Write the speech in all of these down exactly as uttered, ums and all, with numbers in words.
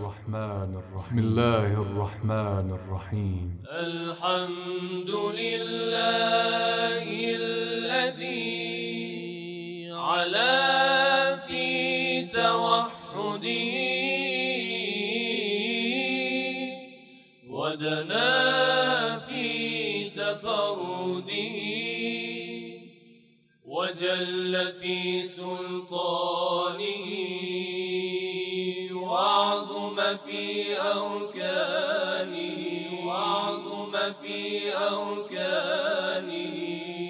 الرحمن الرحيم بسم الله الرحمن الرحيم الحمد لله الذي علا في توحده ودنا في تفرده وجل في سلطانه وعظم في أركانه وعظم في أركانه.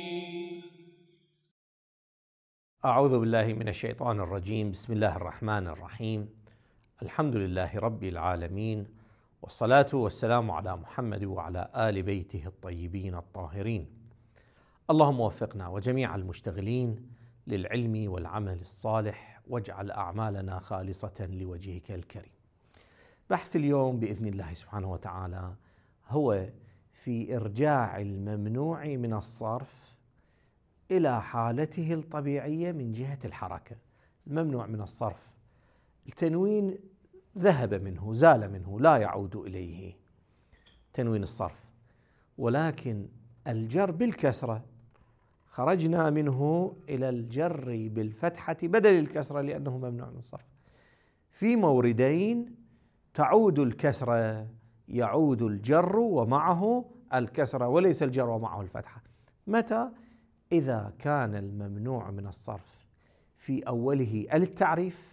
أعوذ بالله من الشيطان الرجيم. بسم الله الرحمن الرحيم. الحمد لله رب العالمين، والصلاة والسلام على محمد وعلى آل بيته الطيبين الطاهرين. اللهم وفقنا وجميع المشتغلين للعلم والعمل الصالح، واجعل أعمالنا خالصة لوجهك الكريم. بحث اليوم بإذن الله سبحانه وتعالى هو في إرجاع الممنوع من الصرف إلى حالته الطبيعية من جهة الحركة. الممنوع من الصرف التنوين ذهب منه، زال منه، لا يعود إليه تنوين الصرف، ولكن الجر بالكسرة خرجنا منه إلى الجر بالفتحة بدل الكسرة لأنه ممنوع من الصرف. في موردين تعود الكسرة، يعود الجر ومعه الكسرة وليس الجر ومعه الفتحة. متى؟ إذا كان الممنوع من الصرف في أوله التعريف،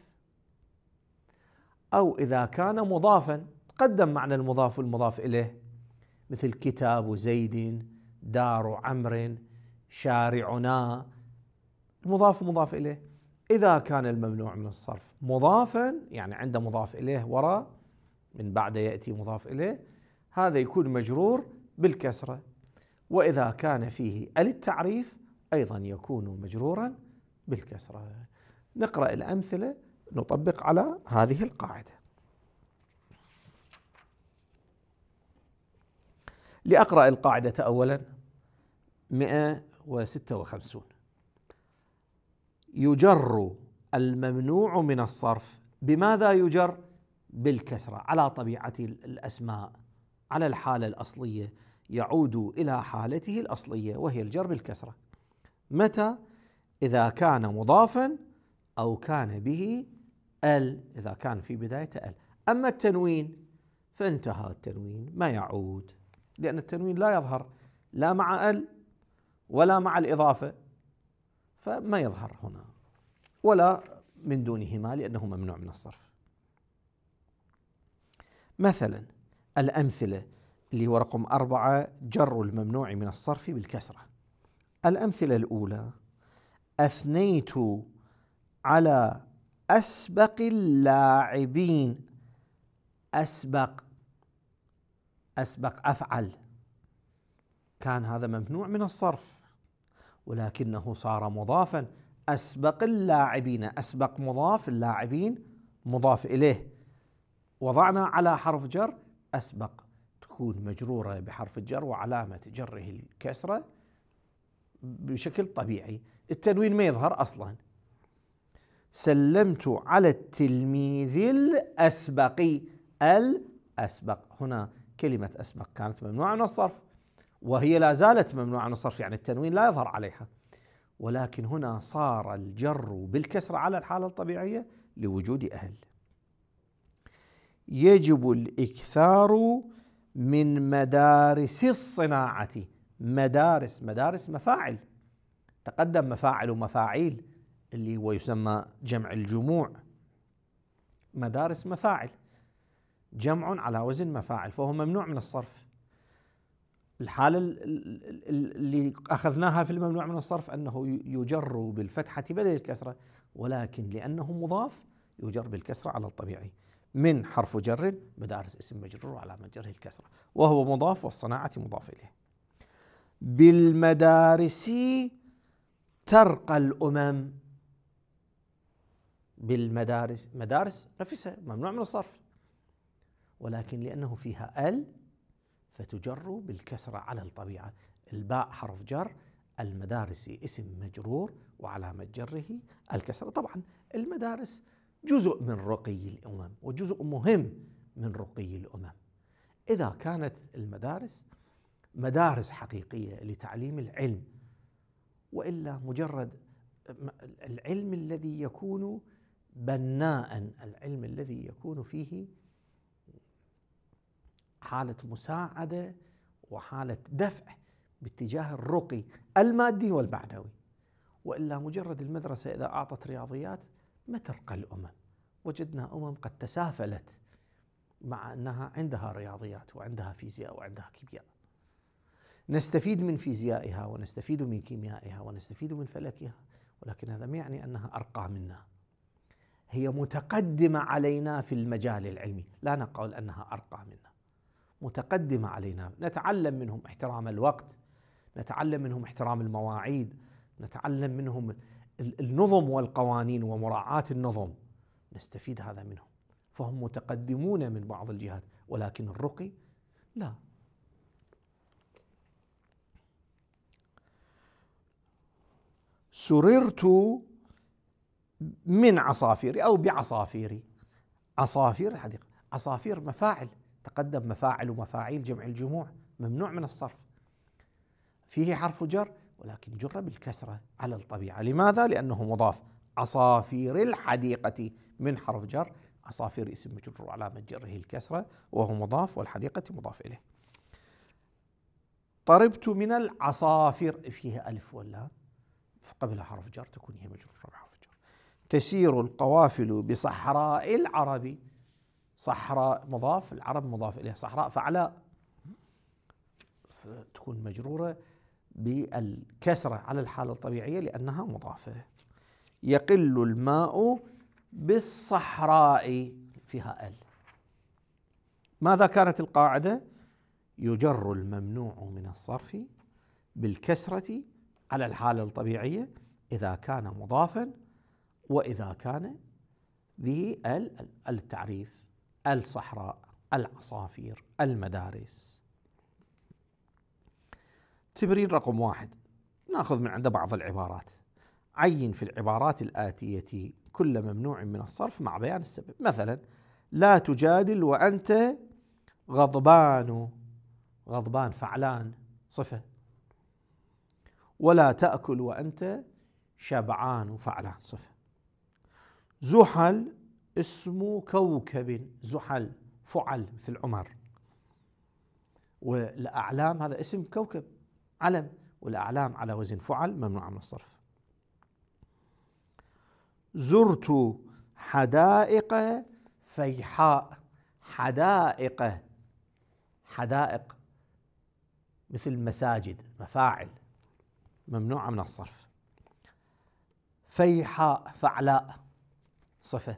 أو إذا كان مضافا تقدم معنى المضاف والمضاف إليه، مثل كتاب زيد، دار عمرو، شارعنا، المضاف مضاف إليه. إذا كان الممنوع من الصرف مضافا، يعني عنده مضاف إليه وراء من بعد يأتي مضاف إليه، هذا يكون مجرور بالكسرة. وإذا كان فيه التعريف أيضا يكون مجرورا بالكسرة. نقرأ الأمثلة نطبق على هذه القاعدة. لأقرأ القاعدة أولا. مئة وستة وخمسين. يجر الممنوع من الصرف. بماذا يجر؟ بالكسرة، على طبيعة الأسماء، على الحالة الأصلية، يعود إلى حالته الأصلية وهي الجر بالكسرة. متى؟ إذا كان مضافا أو كان به ال، إذا كان في بدايته ال. أما التنوين فانتهى التنوين، ما يعود، لأن التنوين لا يظهر لا مع ال ولا مع الإضافة، فما يظهر هنا ولا من دونهما لأنه ممنوع من الصرف. مثلا الأمثلة اللي هو رقم أربعة، جر الممنوع من الصرف بالكسرة. الأمثلة الأولى: أثنيت على أسبق اللاعبين. أسبق، أسبق أفعل، كان هذا ممنوع من الصرف ولكنه صار مضافا. أسبق اللاعبين، أسبق مضاف، اللاعبين مضاف إليه، وضعنا على حرف جر أسبق، تكون مجرورة بحرف الجر وعلامة جره الكسرة بشكل طبيعي، التنوين ما يظهر أصلا. سلمت على التلميذ الأسبق. الأسبق هنا كلمة أسبق كانت ممنوعة من الصرف وهي لا زالت ممنوعة من الصرف، يعني التنوين لا يظهر عليها، ولكن هنا صار الجر بالكسر على الحالة الطبيعية لوجود أهل. يجب الإكثار من مدارس الصناعة. مدارس، مدارس مفاعل، تقدم مفاعل ومفاعيل اللي هو يسمى جمع الجموع. مدارس مفاعل، جمع على وزن مفاعل، فهو ممنوع من الصرف. الحالة اللي أخذناها في الممنوع من الصرف أنه يجر بالفتحة بدل الكسرة، ولكن لأنه مضاف يجر بالكسرة على الطبيعي. من حرف جر، مدارس اسم مجرور وعلامة جره الكسرة، وهو مضاف والصناعة مضاف إليه. بالمدارس ترقى الأمم. بالمدارس، مدارس نفسها ممنوع من الصرف، ولكن لأنه فيها ال فتجر بالكسرة على الطبيعة. الباء حرف جر، المدارس اسم مجرور وعلامة جره الكسرة. طبعا المدارس جزء من رقي الأمم وجزء مهم من رقي الأمم. إذا كانت المدارس مدارس حقيقية لتعليم العلم، وإلا مجرد العلم الذي يكون بناء، العلم الذي يكون فيه حالة مساعدة وحالة دفع باتجاه الرقي المادي والمعنوي، وإلا مجرد المدرسة إذا أعطت رياضيات ما ترقى الأمم. وجدنا أمم قد تسافلت مع أنها عندها رياضيات وعندها فيزياء وعندها كيمياء. نستفيد من فيزيائها ونستفيد من كيميائها ونستفيد من فلكها، ولكن هذا ما يعني أنها أرقى منا. هي متقدمة علينا في المجال العلمي، لا نقول أنها أرقى منا، متقدمة علينا. نتعلم منهم احترام الوقت، نتعلم منهم احترام المواعيد، نتعلم منهم النظم والقوانين ومراعاة النظم، نستفيد هذا منهم. فهم متقدمون من بعض الجهات، ولكن الرقي لا. سررت من عصافيري أو بعصافيري. عصافير الحديقة، عصافير مفاعل، تقدم مفاعل ومفاعيل جمع الجموع، ممنوع من الصرف. فيه حرف جر ولكن جر بالكسرة على الطبيعة. لماذا؟ لأنه مضاف. عصافير الحديقة من حرف جر، عصافير اسم مجرور علامة جره الكسرة وهو مضاف، والحديقة مضاف إليه. طربت من العصافير، فيها ألف ولا قبلها حرف جر، تكون هي مجرورة بحرف جر. تسير القوافل بصحراء العرب، صحراء مضاف، العرب مضاف إليه، صحراء فعلاء تكون مجرورة بالكسرة على الحالة الطبيعية لأنها مضافة. يقل الماء بالصحراء، فيها ال. ماذا كانت القاعدة؟ يجر الممنوع من الصرف بالكسرة على الحالة الطبيعية إذا كان مضافا، وإذا كان به ال التعريف، الصحراء، العصافير، المدارس. تمرين رقم واحد، نأخذ من عنده بعض العبارات. عين في العبارات الآتية كل ممنوع من الصرف مع بيان السبب. مثلا: لا تجادل وأنت غضبان، غضبان فعلان صفة. ولا تأكل وأنت شبعان فعلان صفة. زحل اسم كوكب، زحل فعل مثل عمر. والأعلام هذا اسم كوكب علم، والأعلام على وزن فعل ممنوع من الصرف. زرت حدائق فيحاء، حدائق، حدائق مثل مساجد، مفاعل ممنوعة من الصرف. فيحاء فعلاء صفة.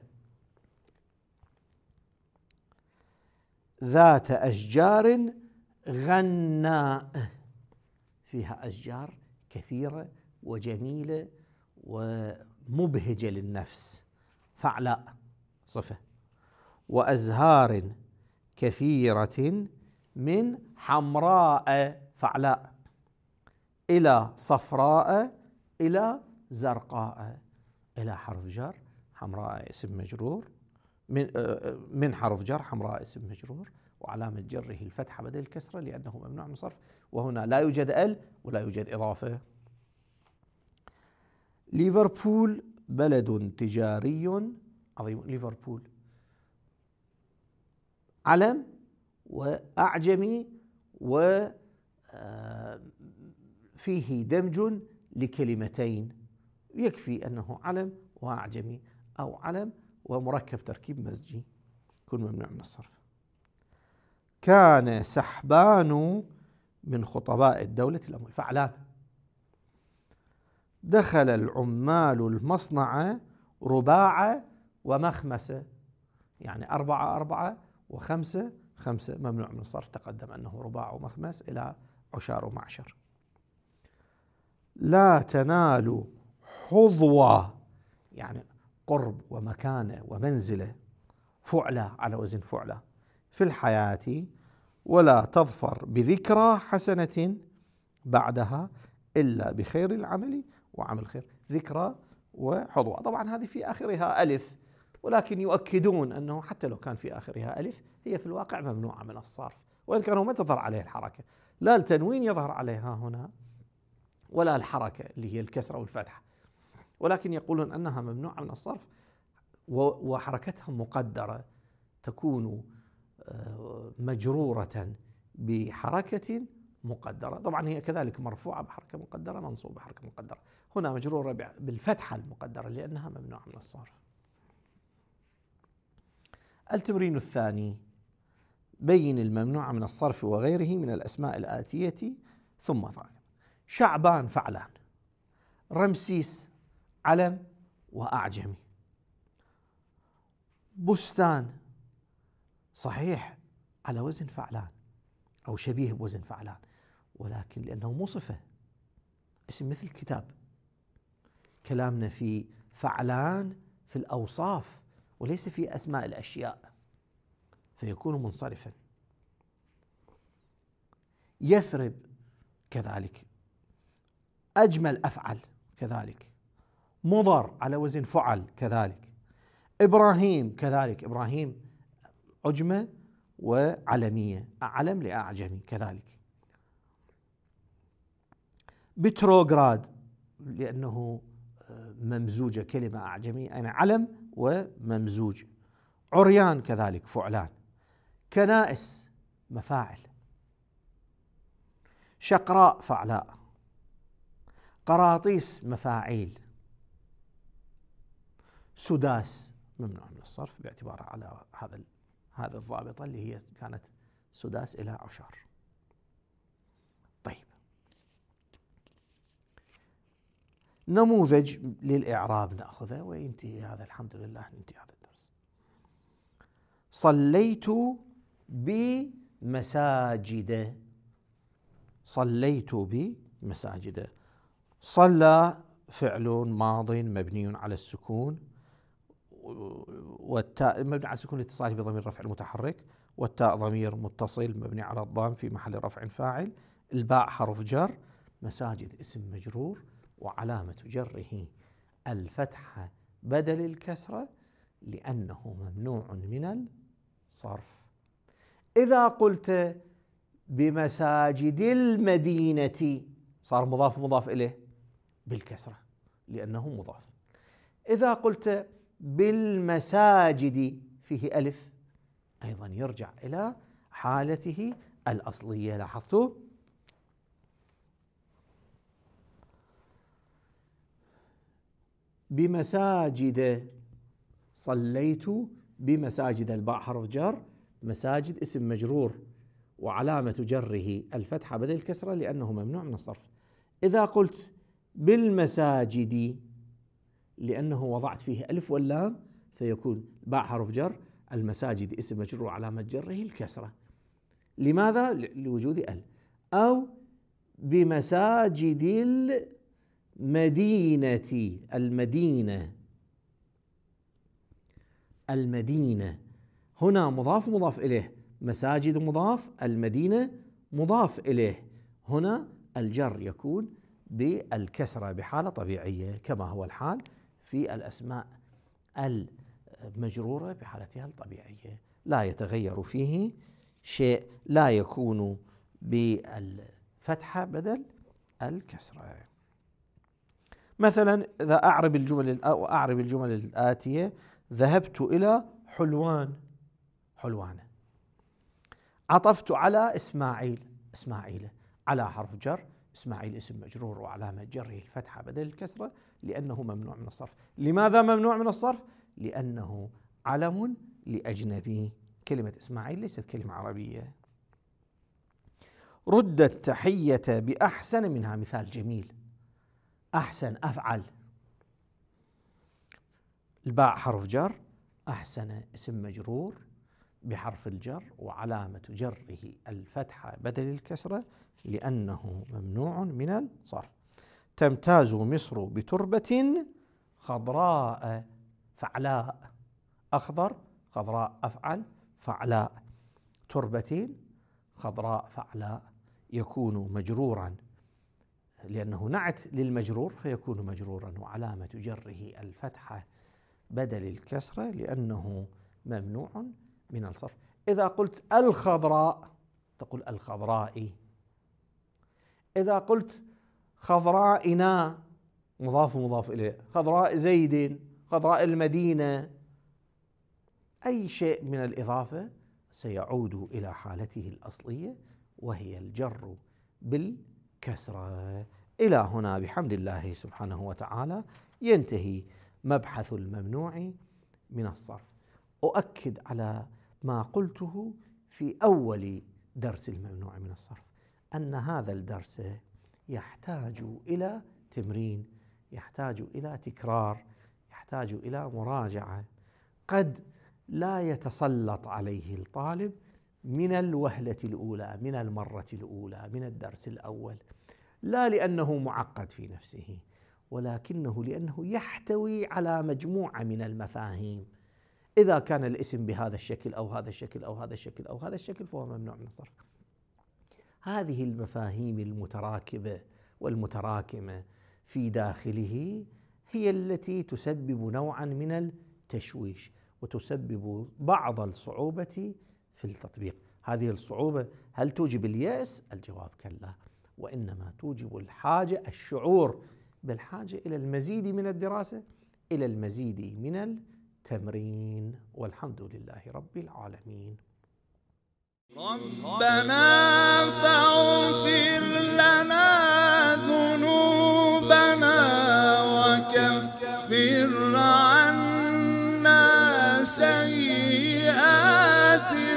ذات أشجار غناء، فيها أشجار كثيرة وجميلة ومبهجة للنفس، فعلاء صفة. وأزهار كثيرة من حمراء فعلاء إلى صفراء إلى زرقاء، إلى حرف جر، حمراء اسم مجرور، من من حرف جر، حمراء اسم مجرور، وعلامة جره الفتحة بدل الكسرة لأنه ممنوع من الصرف، وهنا لا يوجد ال ولا يوجد إضافة. ليفربول بلد تجاري عظيم. ليفربول علم وأعجمي وفيه دمج لكلمتين، يكفي أنه علم وأعجمي أو علم ومركب تركيب مزجي، يكون ممنوع من الصرف. كان سحبان من خطباء الدولة الأموي، فعلان. دخل العمال المصنع رباع ومخمسة، يعني أربعة أربعة وخمسة خمسة، ممنوع من الصرف، تقدم أنه رباع ومخمس إلى عشار ومعشر. لا تنال حظوة، يعني قرب ومكانة ومنزلة، فعلة على وزن فعلة في الحياة، ولا تظفر بذكرى حسنة بعدها إلا بخير العمل وعمل خير. ذكرى وحظوة، طبعا هذه في آخرها ألف، ولكن يؤكدون أنه حتى لو كان في آخرها ألف هي في الواقع ممنوعة من الصرف، وإن كانوا ما تظهر عليه الحركة، لا التنوين يظهر عليها هنا ولا الحركة اللي هي الكسرة والفتحة، ولكن يقولون أنها ممنوعة من الصرف وحركتها مقدرة، تكون مجرورة بحركة مقدرة. طبعا هي كذلك مرفوعة بحركة مقدرة، منصوبة بحركة مقدرة. هنا مجرورة بالفتحة المقدرة لأنها ممنوعة من الصرف. التمرين الثاني: بين الممنوع من الصرف وغيره من الأسماء الآتية ثم ضاق. شعبان فعلان، رمسيس علم وأعجمي، بستان صحيح على وزن فعلان أو شبيه بوزن فعلان، ولكن لأنه مو صفة، اسم مثل كتاب. كلامنا في فعلان في الأوصاف وليس في أسماء الأشياء، فيكون منصرفا. يثرب كذلك، أجمل أفعل كذلك، مضر على وزن فعل كذلك، إبراهيم كذلك، إبراهيم عجمة وعلمية، علم لأعجمي كذلك. بتروغراد لأنه ممزوجة كلمة أعجمي، يعني علم وممزوج. عريان كذلك فعلان. كنائس مفاعل. شقراء فعلاء. قراطيس مفاعيل. سداس ممنوع من الصرف باعتبارها على هذا هذا الضابطة اللي هي كانت سداس إلى عشر. طيب، نموذج للإعراب نأخذه وينتهي هذا، الحمد لله ننتهي هذا الدرس. صليت بمساجد. صليت بمساجد. صلى فعل ماض مبني على السكون، والتاء مبني على السكون لاتصاله بضمير رفع المتحرك، والتاء ضمير متصل مبني على الضام في محل رفع فاعل، الباء حرف جر، مساجد اسم مجرور وعلامة جره الفتحة بدل الكسرة لأنه ممنوع من الصرف. إذا قلت بمساجد المدينة صار مضاف مضاف إليه بالكسرة لأنه مضاف. إذا قلت بالمساجد فيه ألف أيضا يرجع إلى حالته الأصلية. لاحظتوا؟ بمساجد صليت بمساجد، الباء حرف جر، مساجد اسم مجرور وعلامة جره الفتحة بدل الكسرة لأنه ممنوع من الصرف. إذا قلت بالمساجد لأنه وضعت فيه ألف واللام فيكون باء حرف جر، المساجد اسم مجرور وعلامة جره الكسرة. لماذا؟ لوجود ال. أو بمساجد المدينة، المدينة المدينة هنا مضاف مضاف إليه، مساجد مضاف، المدينة مضاف إليه. هنا الجر يكون بالكسرة بحالة طبيعية كما هو الحال في الأسماء المجرورة بحالتها الطبيعية، لا يتغير فيه شيء، لا يكون بالفتحة بدل الكسرة. مثلا إذا أعرب الجمل أو أعرب الجمل الآتية: ذهبت إلى حلوان، حلوانة. عطفت على إسماعيل، إسماعيل على حرف جر، إسماعيل اسم مجرور وعلامة جره الفتحة بدل الكسرة لأنه ممنوع من الصرف. لماذا ممنوع من الصرف؟ لأنه علم لأجنبي. كلمة إسماعيل ليست كلمة عربية. رد التحية بأحسن منها، مثال جميل. أحسن أفعل، الباء حرف جر، أحسن اسم مجرور بحرف الجر وعلامة جره الفتحة بدل الكسرة لأنه ممنوع من الصرف. تمتاز مصر بتربة خضراء، فعلاء، أخضر خضراء أفعل، فعلاء، تربة خضراء فعلاء، يكون مجرورا لأنه نعت للمجرور فيكون مجرورا وعلامة جره الفتحة بدل الكسرة لأنه ممنوع من الصرف. إذا قلت الخضراء تقول الخضراء. إذا قلت خضرائنا مضاف مضاف إليه، خضراء زيد، خضراء المدينة، أي شيء من الإضافة سيعود إلى حالته الأصلية وهي الجر بالكسرة. إلى هنا بحمد الله سبحانه وتعالى ينتهي مبحث الممنوع من الصرف. أؤكد على ما قلته في أول درس الممنوع من الصرف أن هذا الدرس يحتاج إلى تمرين، يحتاج إلى تكرار، يحتاج إلى مراجعة. قد لا يتسلط عليه الطالب من الوهلة الأولى، من المرة الأولى، من الدرس الأول، لا لأنه معقد في نفسه، ولكنه لأنه يحتوي على مجموعة من المفاهيم. إذا كان الاسم بهذا الشكل أو هذا الشكل أو هذا الشكل أو هذا الشكل فهو ممنوع من الصرف. هذه المفاهيم المتراكبة والمتراكمة في داخله هي التي تسبب نوعا من التشويش وتسبب بعض الصعوبة في التطبيق. هذه الصعوبة هل توجب اليأس؟ الجواب كلا، وإنما توجب الحاجة، الشعور بالحاجة إلى المزيد من الدراسة، إلى المزيد من التمرين، والحمد لله رب العالمين. ربنا فاغفر لنا ذنوبنا وكفر عنا سيئاتنا